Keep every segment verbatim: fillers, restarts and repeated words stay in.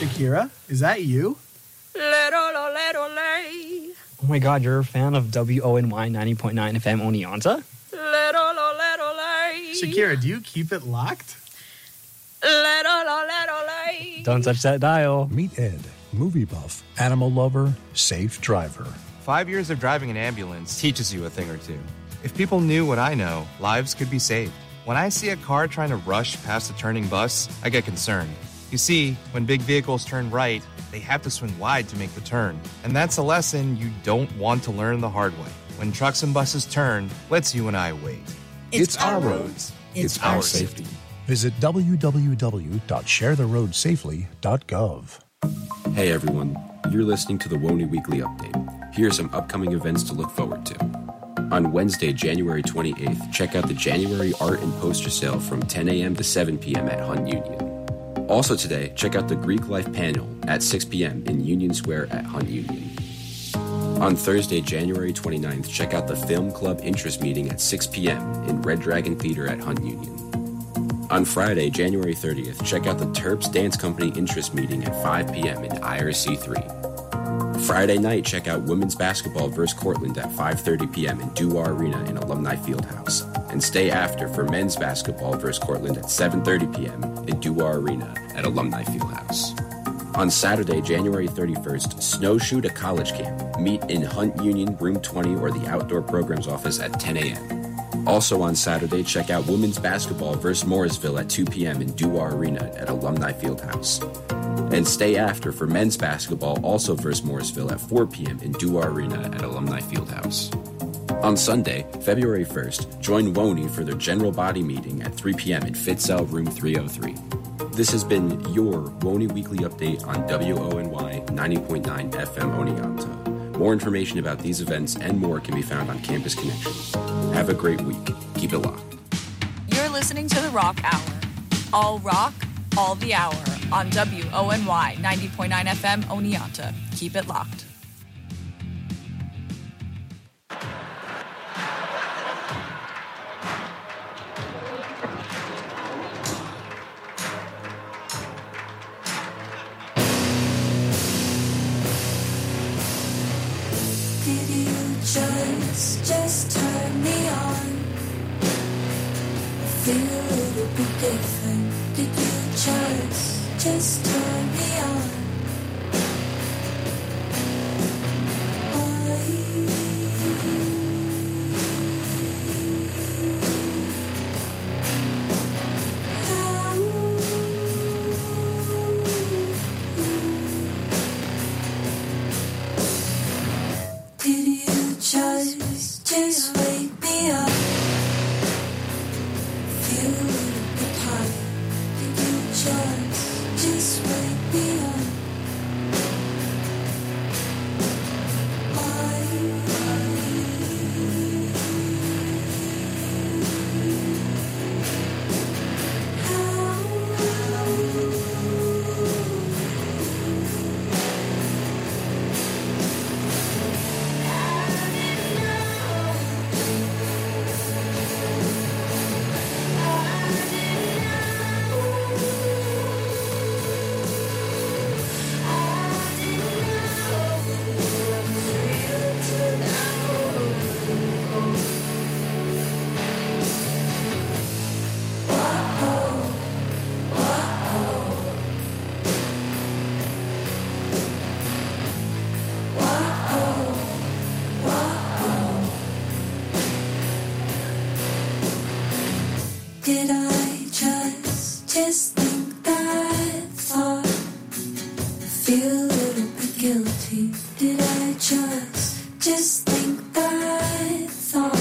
Shakira, is that you? Oh my god, you're a fan of W O N Y ninety point nine F M Oneonta? Shakira, do you keep it locked? Don't touch that dial. Meet Ed, movie buff, animal lover, safe driver. Five years of driving an ambulance teaches you a thing or two. If people knew what I know, lives could be saved. When I see a car trying to rush past a turning bus, I get concerned. You see, when big vehicles turn right, they have to swing wide to make the turn. And that's a lesson you don't want to learn the hard way. When trucks and buses turn, let's you and I wait. It's, it's our roads. It's, it's our safety. safety. Visit w w w dot share the road safely dot gov. Hey everyone, you're listening to the W O N Y Weekly Update. Here are some upcoming events to look forward to. On Wednesday, January twenty-eighth, check out the January Art and Poster Sale from ten a.m. to seven p.m. at Hunt Union. Also today, check out the Greek Life Panel at six p.m. in Union Square at Hunt Union. On Thursday, January twenty-ninth, check out the Film Club Interest Meeting at six p.m. in Red Dragon Theater at Hunt Union. On Friday, January thirtieth, check out the Terps Dance Company Interest Meeting at five p.m. in I R C three. Friday night, check out Women's Basketball versus Cortland at five thirty p.m. in Duar Arena in Alumni Fieldhouse. And stay after for Men's Basketball versus Cortland at seven thirty p.m. in Duar Arena at Alumni Fieldhouse. On Saturday, January thirty-first, snowshoe to college camp. Meet in Hunt Union, Room twenty, or the Outdoor Programs Office at ten a.m. Also on Saturday, check out Women's Basketball versus Morrisville at two p.m. in Duar Arena at Alumni Fieldhouse. And stay after for Men's Basketball, also versus Morrisville at four p.m. in Duar Arena at Alumni Fieldhouse. On Sunday, February first, join W O N Y for their general body meeting at three p.m. in Fitzell Room three oh three. This has been your W O N Y Weekly Update on W O N Y ninety point nine F M Oneonta. More information about these events and more can be found on Campus Connections. Have a great week. Keep it locked. You're listening to The Rock Hour. All rock, all the hour on W O N Y ninety point nine F M Oneonta. Keep it locked. Just, just turn me on. I feel a little bit different. Did you just, just turn me on? Just, just wake me up. Feel a little bit tired. Did you just, just wake me up? Did I just, just think that thought? I feel a little bit guilty. Did I just, just think that thought?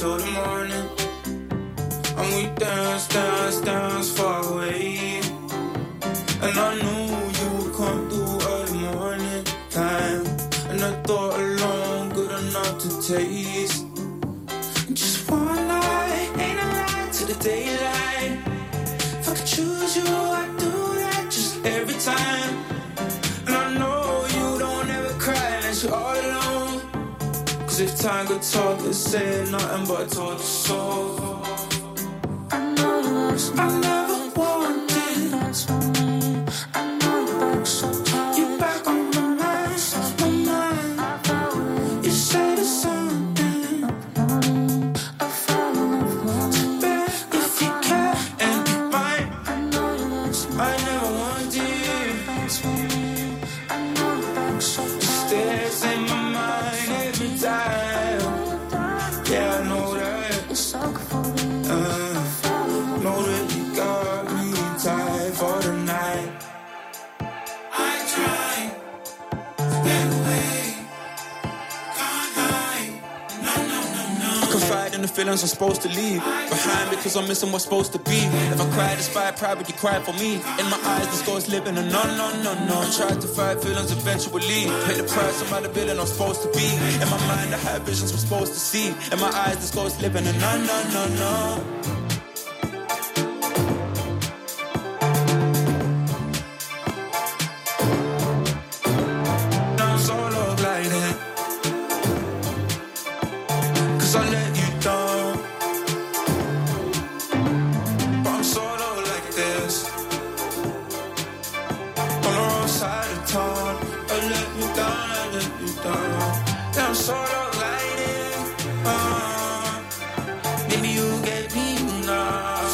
till the morning. And we dance, dance, dance far away. And I knew you would come through early morning time. And I thought alone good enough to taste. Just one night, ain't a lie to the daylight. If I could choose you, I'd do that just every time. And I know you don't ever cry unless you're all alone. Cause if time could talk, it'd say nothing but told the soul. I know you lost me. I never wanted. That's for me. I know you're back so tired. You're back on my mind, my mind. You said it's something. I fell in love with you. If you care and be mine. I know you lost me. I never wanted. That's for me. I know you're back so tired. Stares in my mind every time. Yeah, I know that. It's so good for me. Uh, know that you got me tired for the night. I try, get away, can't hide. No, no, no, no. I confide in the feelings I'm supposed to leave behind because I'm missing what's supposed to be. If I cry despite pride, but you cry for me. In my eyes, this ghost living a no, no, no, no. I tried to fight feelings eventually. Pay the price, I'm out of building I'm supposed to be. In my mind, I have visions I'm supposed to see. In my eyes, this ghost living a no, no, no, no. Now I'm solo gliding. Cause I let you down. But I'm solo like this. On the wrong side of town. I let you down, I let you down. Now I'm solo gliding. Uh, maybe you get me now.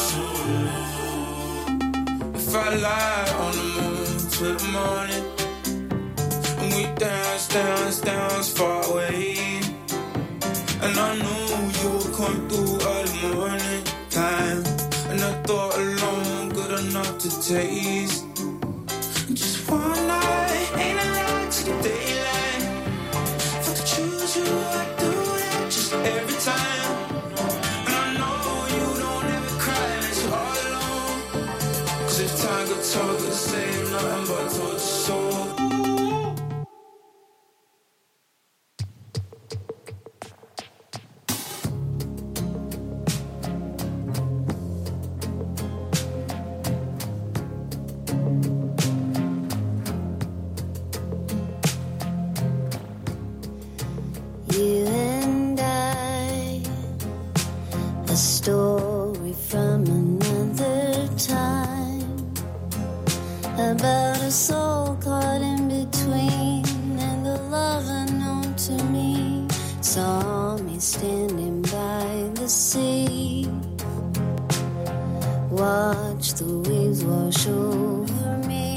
If I lie on the moon till the morning. And we dance, dance, dance far away. And I knew you would come through early morning time. And I thought alone good enough to taste. Just one night, ain't a lie to the daylight. If I could choose you, I'd do that just every time. And I know you don't ever cry unless you're all alone. Cause if time could talk, it'd say nothing but told your soul. You and I, a story from another time, about a soul caught in between and the love unknown to me. Saw me standing by the sea, watch the waves wash over me,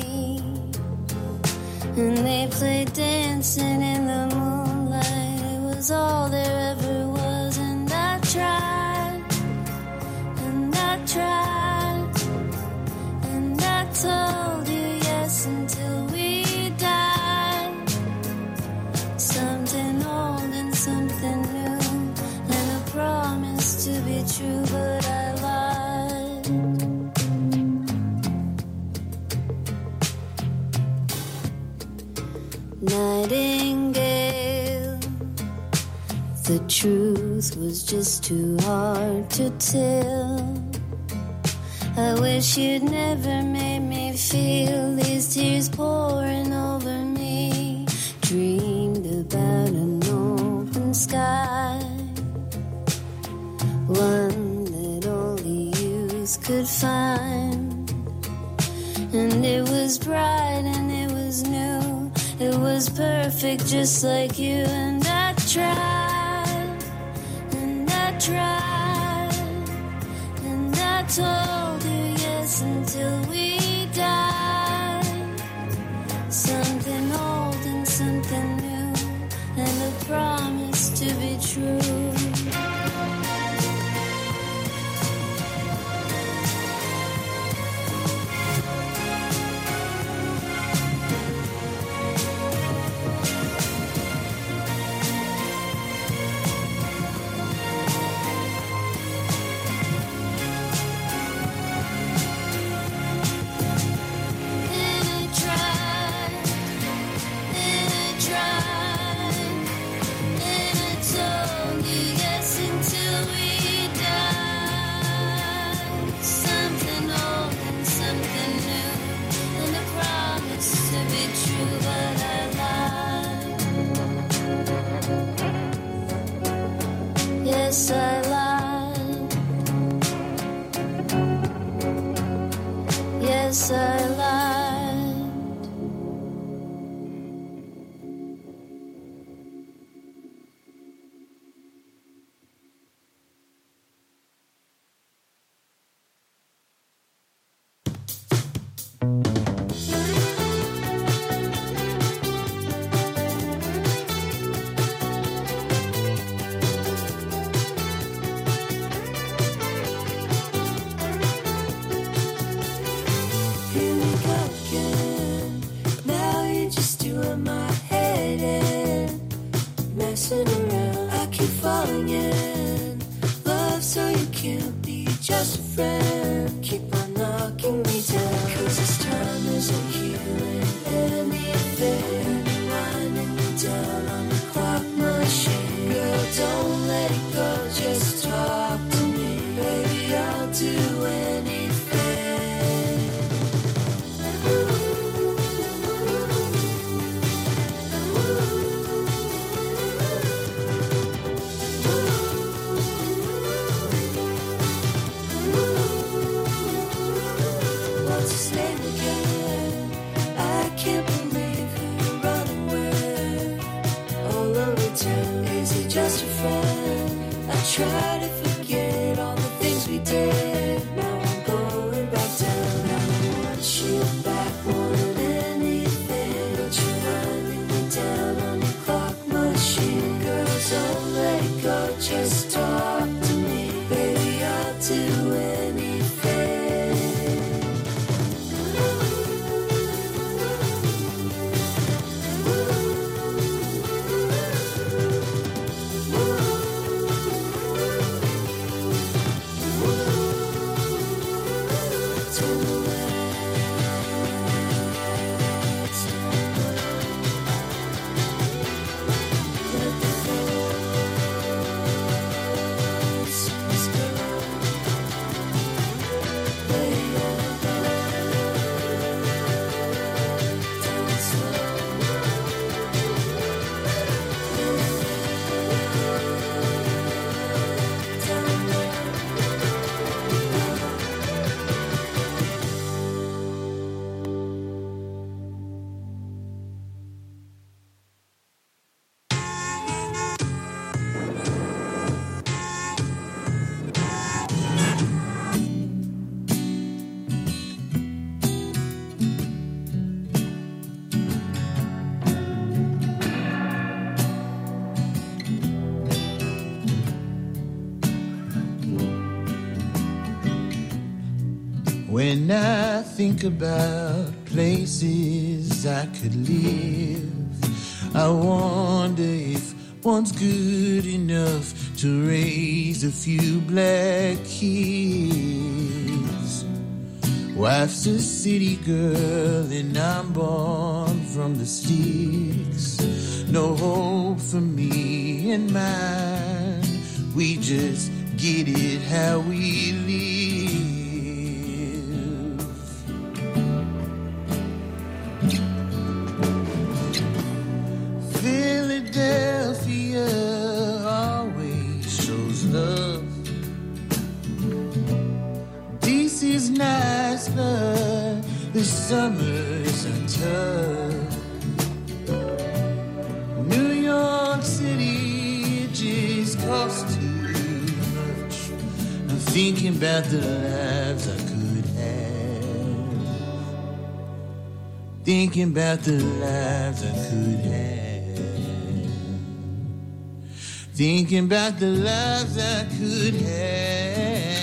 and they played dancing in the moonlight. Was all there ever was, and I tried, and I tried, and I told you yes until we died. Something old and something new, and a promise to be true, but I lied. Nightingale, the truth was just too hard to tell. I wish you'd never made me feel these tears pouring over me. Dreamed about an open sky, one that only youth could find. And it was bright and it was new. It was perfect just like you. And I tried, and I tried, and I told you yes until we died. Something old and something new, and a promise to be true. Yes, I lied. Yes, I lied. Here we go again. Now you're just doing my head in, messing around. I keep falling in love, so you can't be just a friend. Keep on knocking me down, 'cause this time isn't healing anything. Winding me down on the clock machine. Girl, don't let it go, just talk to me. Baby, I'll do anything. What's his name again? I can't believe who you're running with. All over town, is he just a friend? I try to forget all the things we did. Now I'm going back down. I don't want you back more than anything. But you're winding me down on the clock machine. Girl, don't let it go, just talk to me. Baby, I'll do anything. When I think about places I could live, I wonder if one's good enough to raise a few black kids. Wife's a city girl and I'm born from the sticks. No hope for me and mine. We just get it how we live. Philadelphia always shows love. D C's nice, but the summers are tough. New York City just costs too much. I'm thinking about the lives I could have. Thinking about the lives I could have. Thinking about the lives I could have.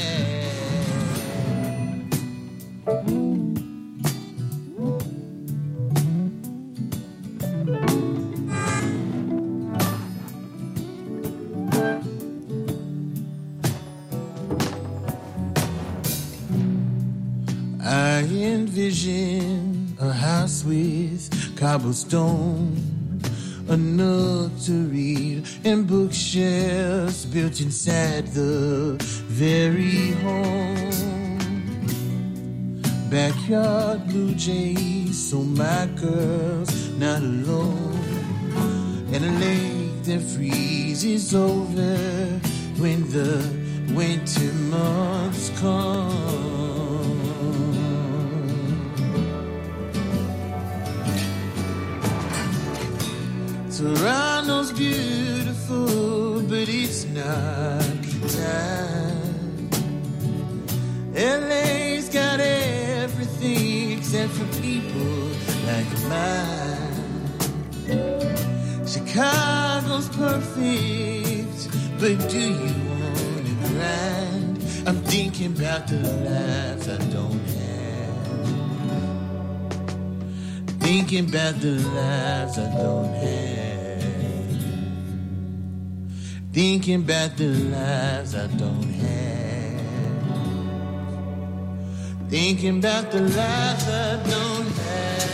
I envision a house with cobblestone, a nook to read, and bookshelves built inside the very home. Backyard blue jays, so my girl's not alone. And a lake that freezes over when the winter months come. Toronto's beautiful, but it's not the time. L A's got everything except for people like mine. Chicago's perfect, but do you want to grind? I'm thinking about the lives I don't have. Thinking about the lives I don't have. Thinking about the lives I don't have. Thinking about the lives I don't have.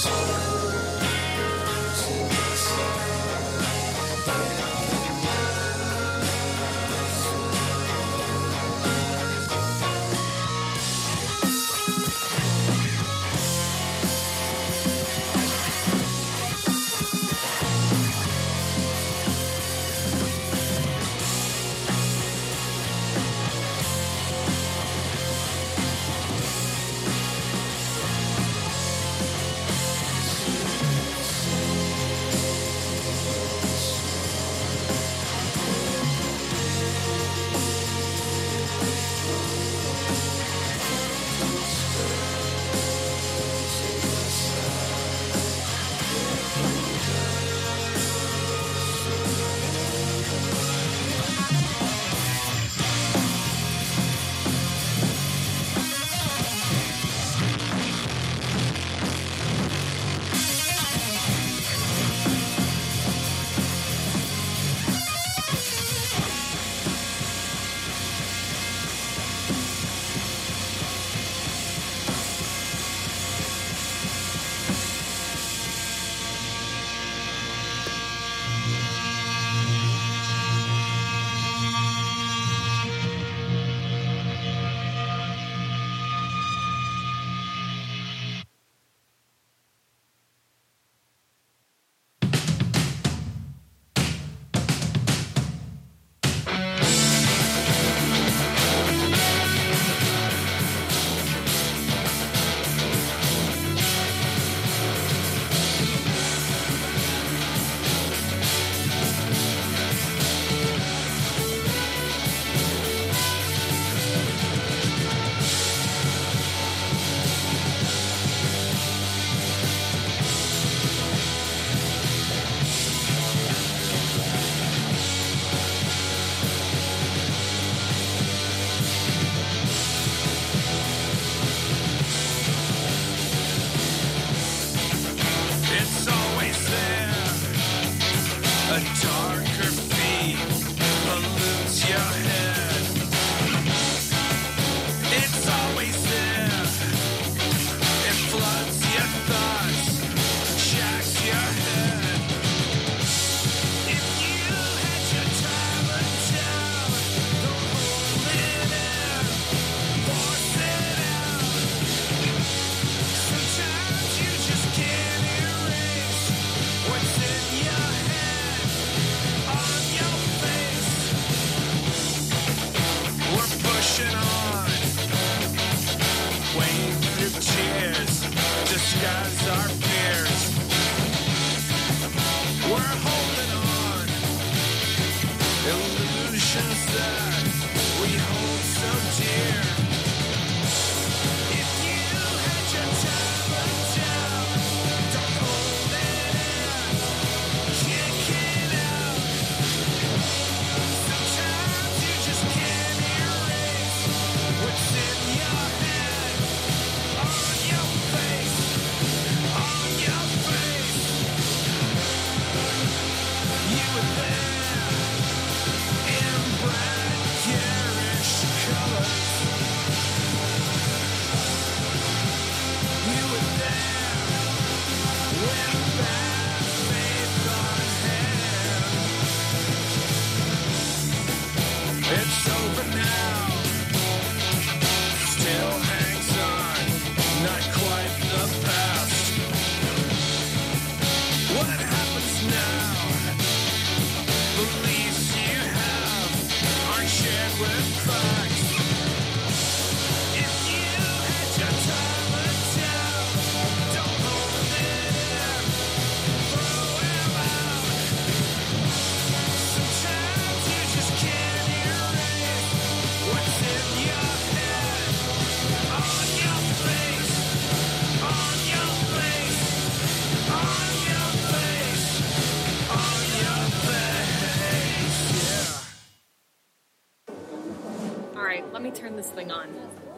Turn this thing on.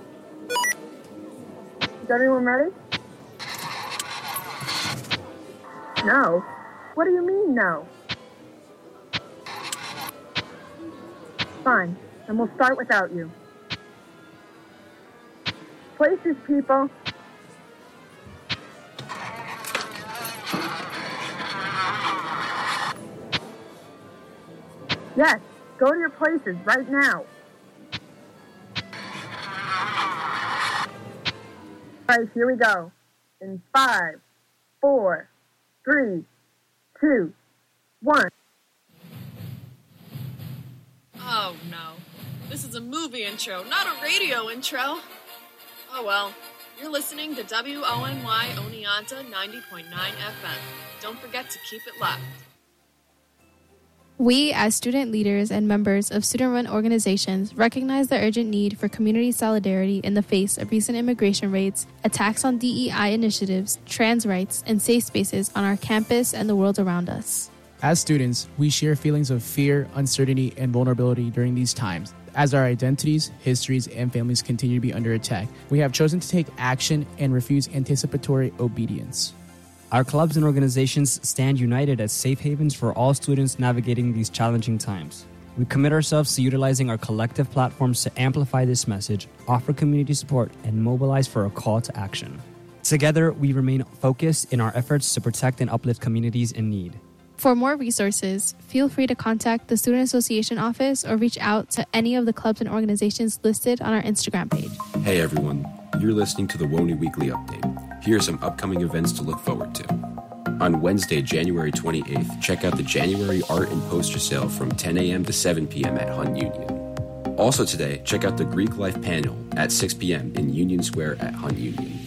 Is everyone ready? No. What do you mean, no? Fine. Then we'll start without you. Places, people. Yes, go to your places right now. All right, here we go. In five, four, three, two, one. Oh, no. This is a movie intro, not a radio intro. Oh, well. You're listening to W O N Y Oneonta ninety point nine F M. Don't forget to keep it locked. We, as student leaders and members of student-run organizations, recognize the urgent need for community solidarity in the face of recent immigration raids, attacks on D E I initiatives, trans rights, and safe spaces on our campus and the world around us. As students, we share feelings of fear, uncertainty, and vulnerability during these times. As our identities, histories, and families continue to be under attack, we have chosen to take action and refuse anticipatory obedience. Our clubs and organizations stand united as safe havens for all students navigating these challenging times. We commit ourselves to utilizing our collective platforms to amplify this message, offer community support, and mobilize for a call to action. Together, we remain focused in our efforts to protect and uplift communities in need. For more resources, feel free to contact the Student Association office or reach out to any of the clubs and organizations listed on our Instagram page. Hey everyone, you're listening to the W O N Y Weekly Update. Here are some upcoming events to look forward to. On Wednesday, January twenty-eighth, check out the January art and poster sale from ten a.m. to seven p.m. at Hunt Union. Also today, check out the Greek Life panel at six p.m. in Union Square at Hunt Union.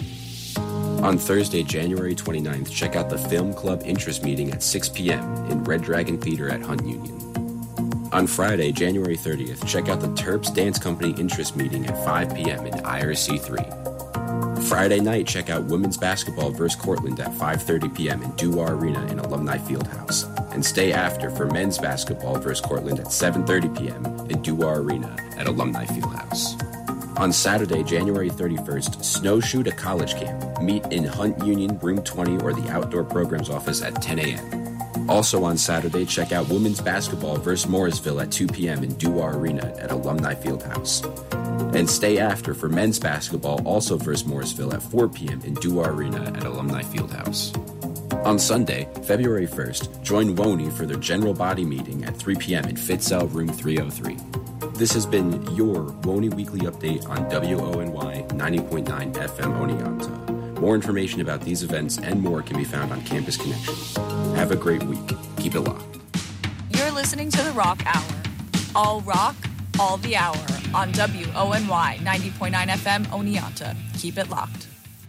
On Thursday, January twenty-ninth, check out the Film Club Interest Meeting at six p.m. in Red Dragon Theater at Hunt Union. On Friday, January thirtieth, check out the Terps Dance Company Interest Meeting at five p.m. in I R C three. Friday night, check out Women's Basketball versus Cortland at five thirty p.m. in Duar Arena in Alumni Fieldhouse. And stay after for Men's Basketball versus Cortland at seven thirty p.m. in Duar Arena at Alumni Fieldhouse. On Saturday, January thirty-first, snowshoe to college camp. Meet in Hunt Union, Room twenty, or the Outdoor Programs Office at ten a.m. Also on Saturday, check out Women's Basketball versus Morrisville at two p.m. in Duar Arena at Alumni Fieldhouse. And stay after for Men's Basketball, also versus Morrisville at four p.m. in Duar Arena at Alumni Fieldhouse. On Sunday, February first, join W O N Y for their general body meeting at three p.m. in Fitzell Room three oh three. This has been your W O N Y Weekly Update on W O N Y ninety point nine F M Oneonta. More information about these events and more can be found on Campus Connection. Have a great week. Keep it locked. You're listening to The Rock Hour. All rock, all the hour on W O N Y ninety point nine F M Oneonta. Keep it locked.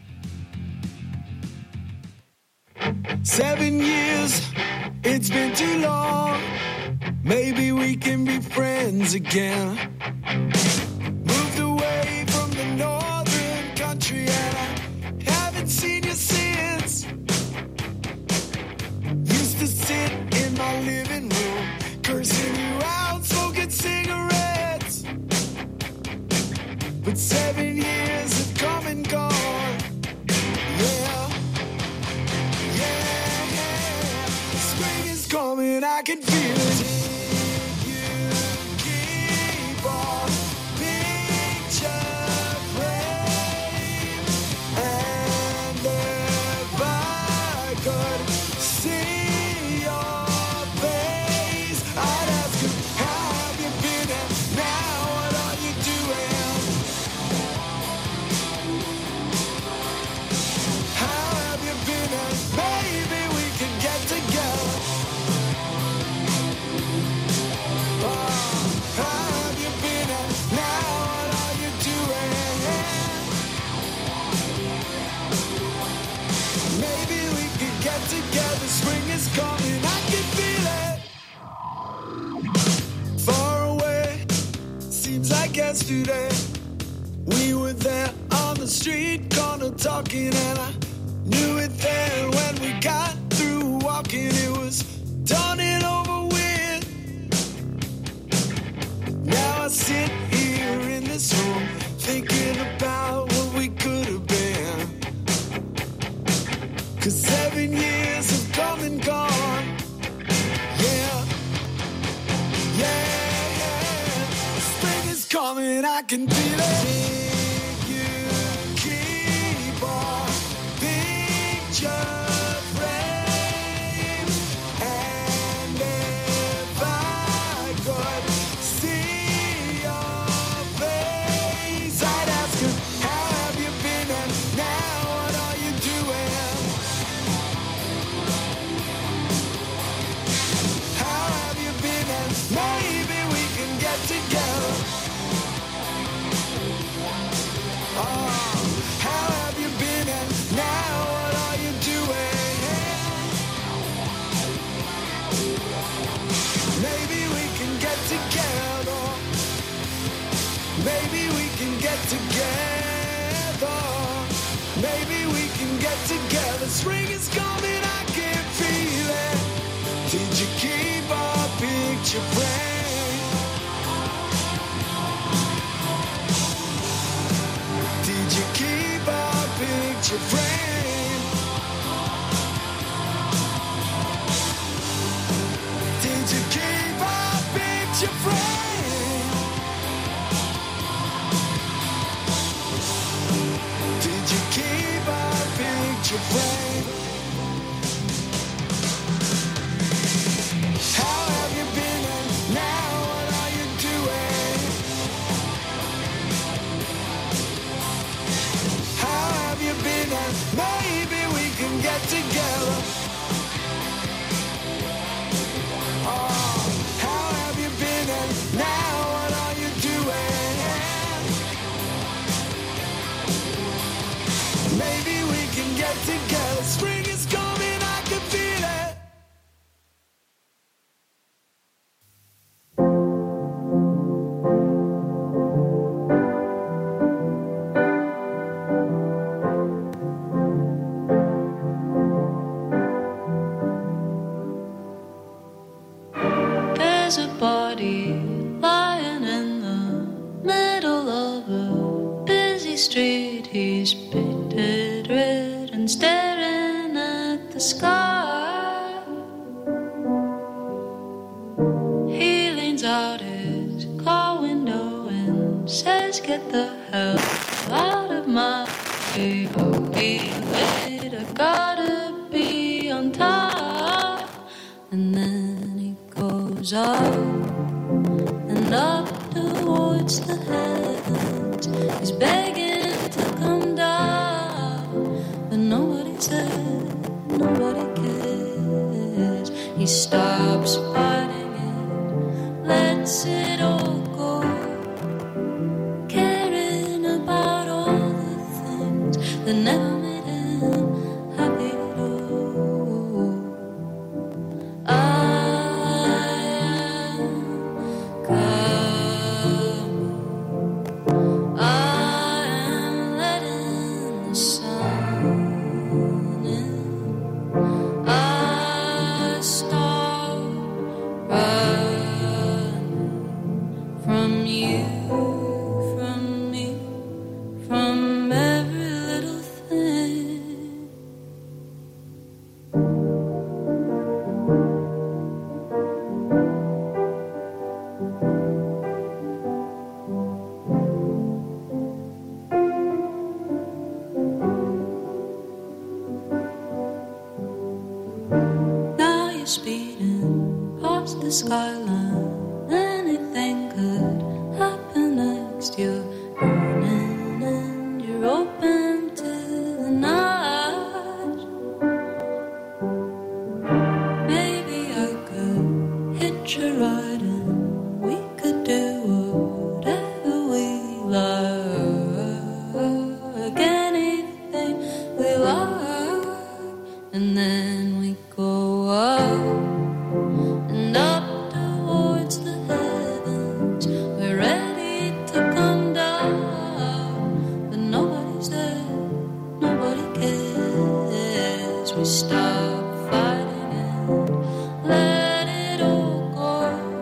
Seven years, it's been too long. Maybe we can be friends again. Moved away from the northern country and I haven't seen you since. Used to sit in my living room, cursing you out, smoking cigarettes. But seven years have come and gone. Yeah, yeah, yeah. Spring is coming, I can feel it. Together, spring is coming, I can feel it. Far away, seems like yesterday. We were there on the street corner talking, and I knew it then when we got through walking. It was done and over with. Now I sit here in this room thinking about what we could have been. Cause seven years have come and gone. Yeah, yeah, yeah. Spring is coming, I can feel it. You keep on picture frame. And if I go get together. Spring is coming, I can feel it. Did you keep our picture frame? Did you keep our picture frame? Did you keep our picture frame? Did you keep our picture frame? How have you been and now what are you doing? How have you been and maybe we can get together? Oh, how have you been and now what are you doing? Maybe we can get together. Spring is coming, I can feel it. There's a body lying in the middle of a busy street. He's painted red and staring at the sky. He leans out his car window and says, "Get the hell out of my way. I'll be late, I gotta be on time." And then he goes up and up towards the heavens. He's begging to come down, but nobody said, nobody cares. He stops fighting it, lets it all go, caring about all the things that never made him happy at all. Speeding past the skyline, anything could happen next. You're running and you're open to the night. Maybe I could hitch a ride and we could do whatever we like, anything we like, and then we go up and up towards the heavens. We're ready to come down, but nobody's there, nobody cares. We stop fighting and let it all go,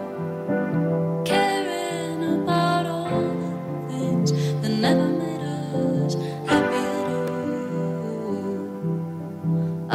caring about all the things that never made us happy at all. I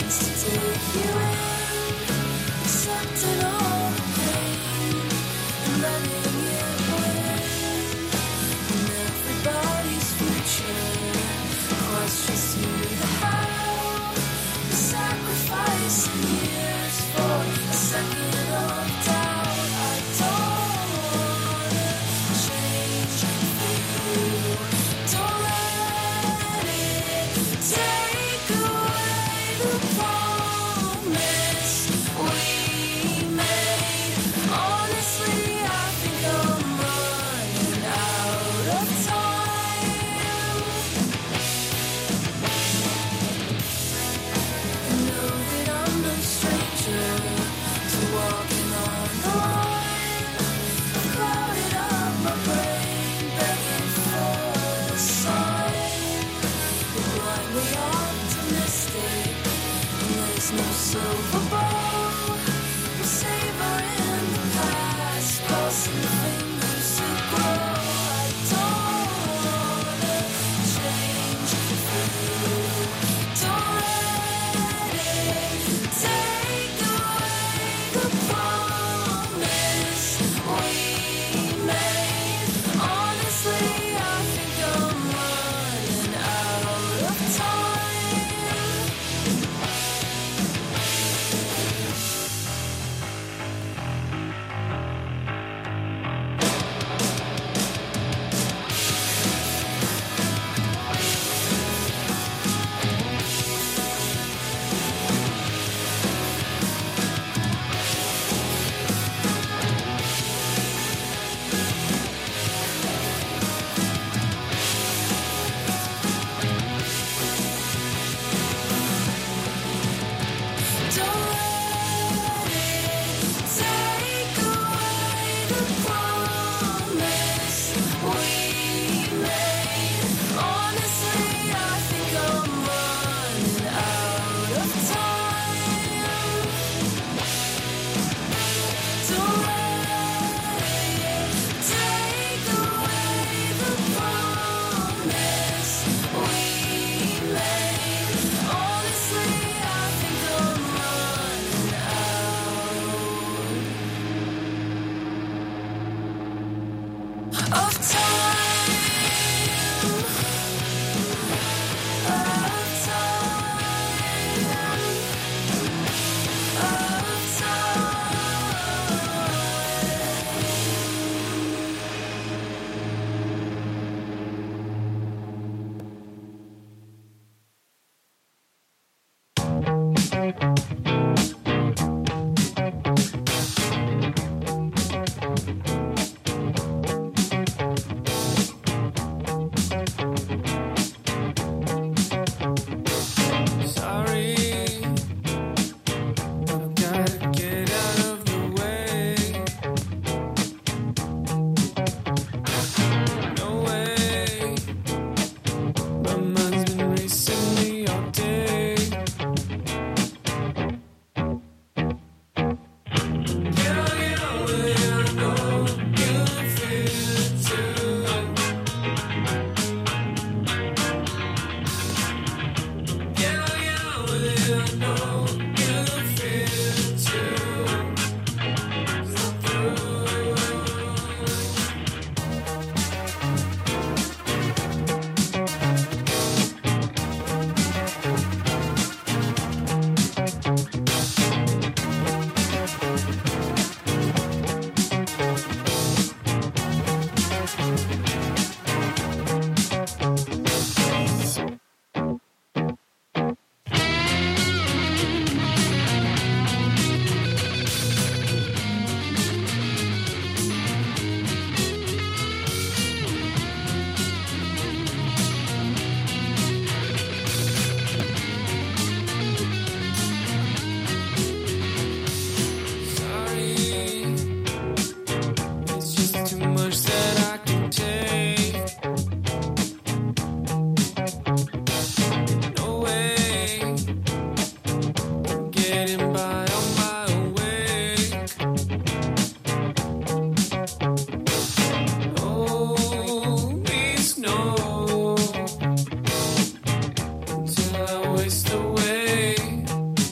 chance to take you in, accepting all the pain and letting it win. And everybody's future questions to the how, the sacrificing years for a second of doubt. I don't wanna change you. Don't let it take away the promise we made. Honestly, I think I'm running out of time. I know that I'm no stranger to walking on the line. I've clouded up my brain, begging for a sign. We're blindly optimistic, and there's no silver bow. We're savoring the past, crossing fingers to grow. I don't wanna change you. Don't let it take away the promise we made. Honestly, I think I'm running out of time. Don't let it take away the promise we made. Honestly, I think I'm running out of time. Don't let it take away the promise we made. Honestly, I think I'm running out of time. Of time. Of Sorry, I've gotta get out of the way. No way, my mind's been racing me all day. Get on, get on with it, I know you feel it too. Get on, get on with it, I know you feel it too. I'm through. waste away.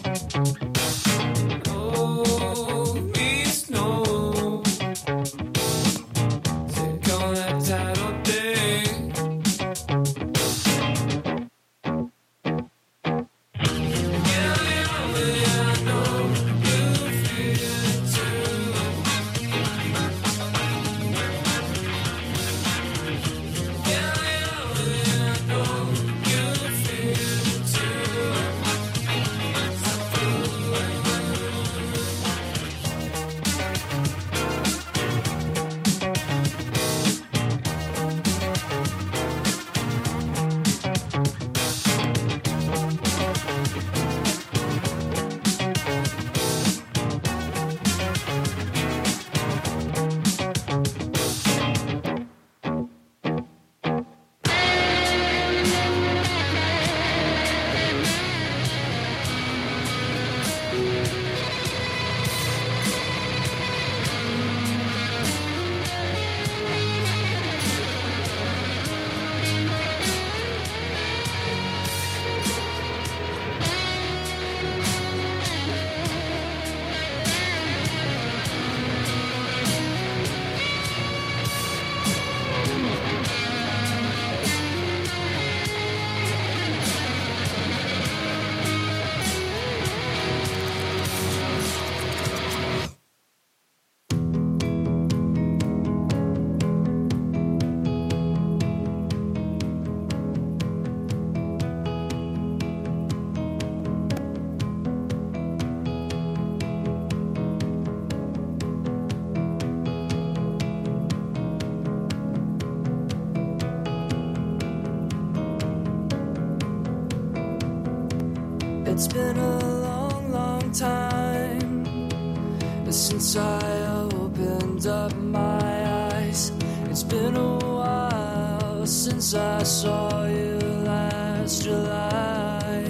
long time since I opened up my eyes. It's been a while since I saw you last July.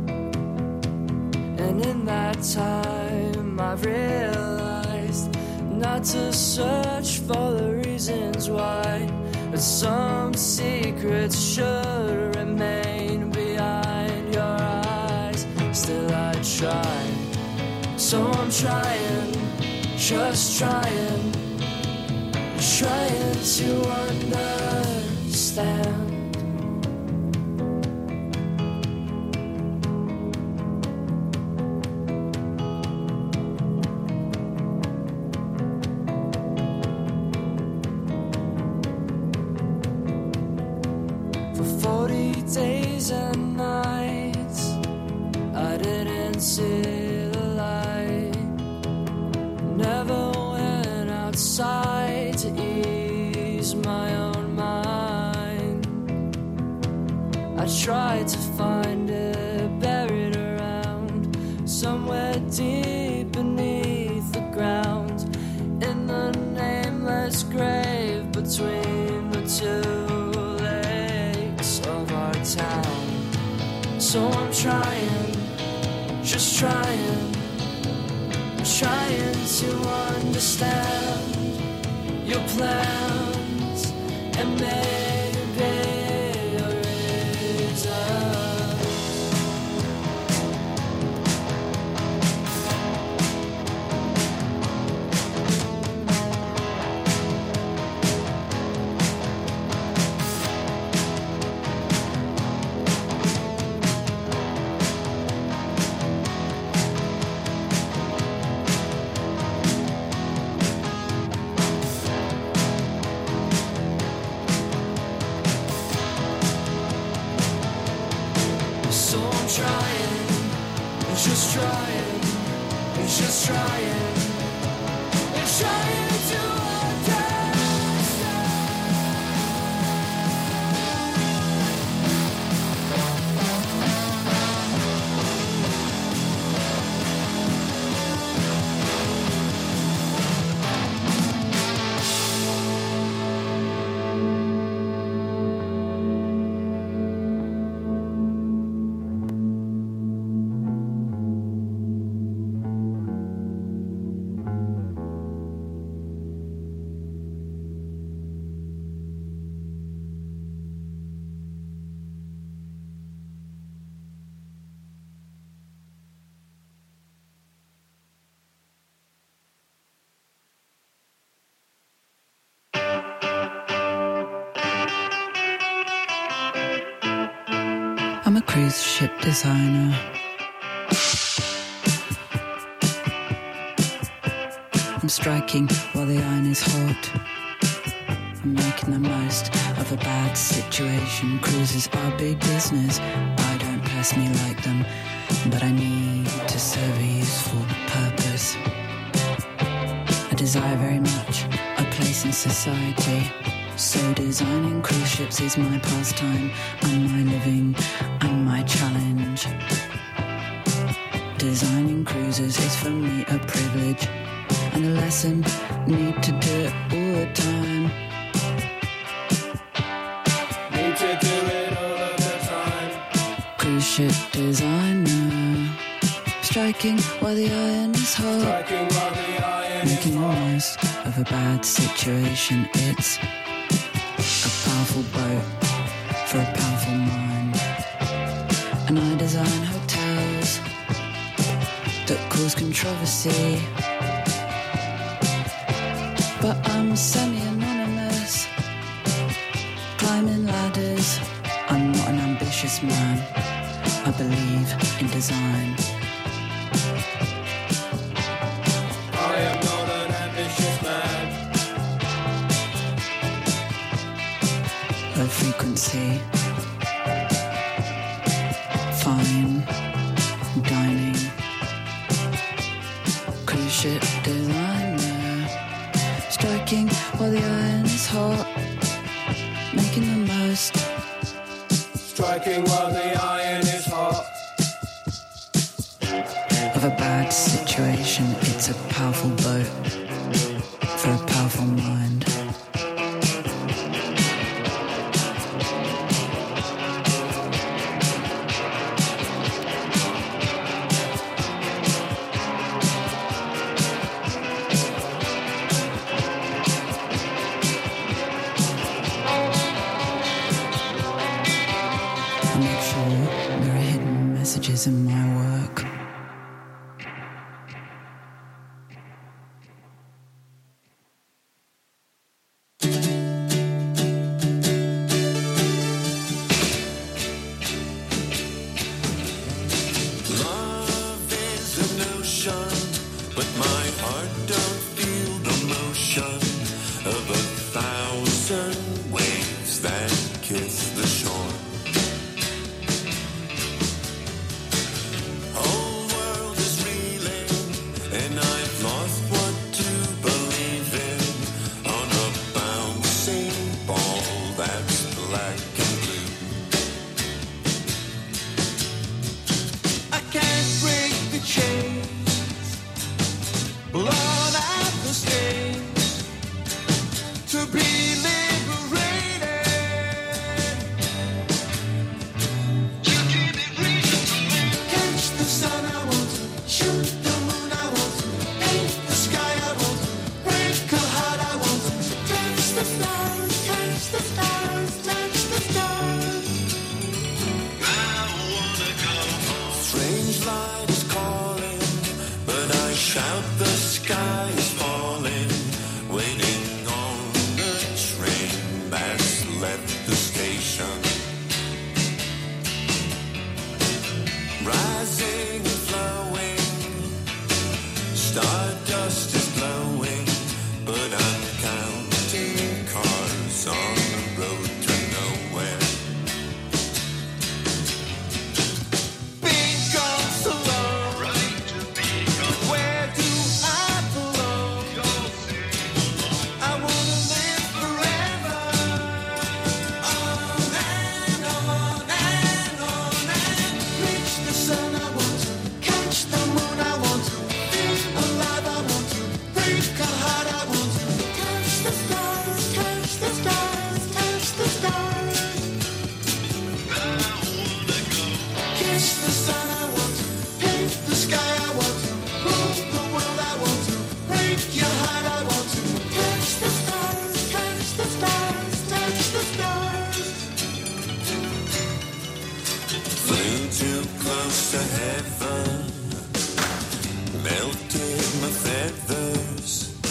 And in that time I've realized not to search for the reasons why, but some secrets should remain behind your eyes. Still I try, so I'm trying, just trying, trying to understand. Days and nights I didn't see the light, never went outside to ease my own mind. I tried to find it buried around somewhere deep beneath the ground, in the nameless grave between the two town. So I'm trying, just trying, trying to understand your plans and maybe your reasons. Just trying, it's just trying, it's trying to I'm a cruise ship designer. I'm striking while the iron is hot. I'm making the most of a bad situation. Cruises are big business. I don't personally like them, but I need to serve a useful purpose. I desire very much a place in society. So designing cruise ships is my pastime, and my living, and my challenge. Designing cruises is for me a privilege, and a lesson, need to do it all the time. Need to do it all of the time. Cruise ship designer, striking while the iron is hot. Striking while the iron Making is the hot. most of a bad situation. It's a powerful boat for a powerful mind, and I design hotels that cause controversy, but I'm semi-anonymous, climbing ladders. I'm not an ambitious man, I believe in design. I am not an ambitious man. Low frequency, fine dining, cruise ship designer, striking while the iron is hot, making the most, Striking while the iron is hot. of a bad situation. It's a powerful boat for a powerful mind. I make sure there are hidden messages in my work. Love is an ocean, but my heart don't feel the motion of a thousand waves that kiss the shore. Whole world is reeling, and I've lost what to believe in on a bouncing ball that's black and blue. I can't break the chains, blown out the stains, to be liberated. You give me reason to live. Catch the sun, I want to shoot the moon, I want to paint the sky, I want to break a heart, I want to touch the stars, touch the stars, touch the stars. I wanna go home. Strange light is calling, but I shout the sky is falling, waiting on the train that's left the station. Rising and flowing, stardust is blowing, but I'm counting cars on the road to nowhere. Being gone so long, right to be gone. Where do I belong? I wanna live forever. On and on and on and reach the sun. I want to catch the moon. I want to feel alive. I want to break a heart. I want to touch the stars, touch the stars, touch the stars. I wanna go. Kiss the sun. I want to paint the sky. I want to rule the world. I want to break your heart. I want to touch the stars, touch the stars, touch the stars. Flew too close to heaven, melted my feathers,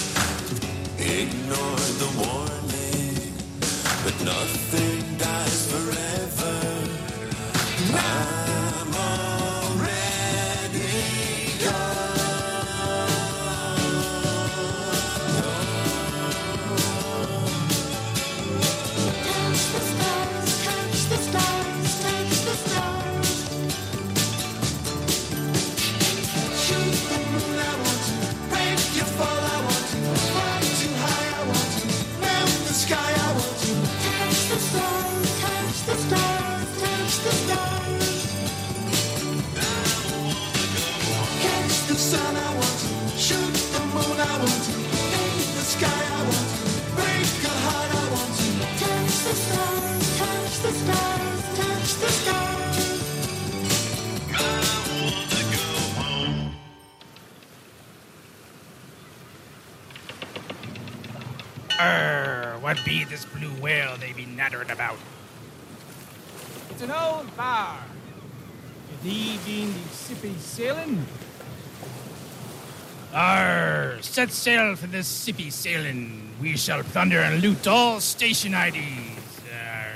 ignored the warning, but nothing dies forever. I'm already touch the stars, touch the stars, touch the stars. Shoot the moon, I want to break your fall, I want to fly too high, I want to melt the sky, I want to touch the stars, touch the stars, touch the stars. Catch the sun, I want to shoot the moon, I want to paint the sky, I want to break a heart, I want to touch the stars, touch the stars, touch the stars. I wanna go home. Err, what be this blue whale they be nattering about? It's an old bar. Thee being the sippy sailing? Arr, set sail for this sippy sailing. We shall plunder and loot all station I Ds. Arr.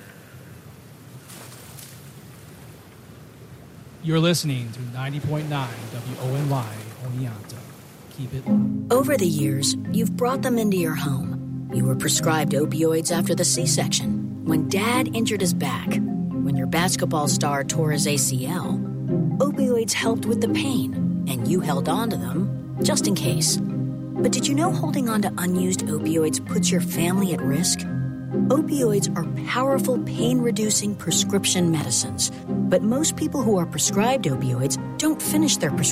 You're listening to ninety point nine W O N Y Oneonta. Keep it. Over the years, you've brought them into your home. You were prescribed opioids after the C-section, when Dad injured his back, when your basketball star tore his A C L. Opioids helped with the pain, and you held on to them just in case. But did you know holding on to unused opioids puts your family at risk? Opioids are powerful pain-reducing prescription medicines, but most people who are prescribed opioids don't finish their prescription.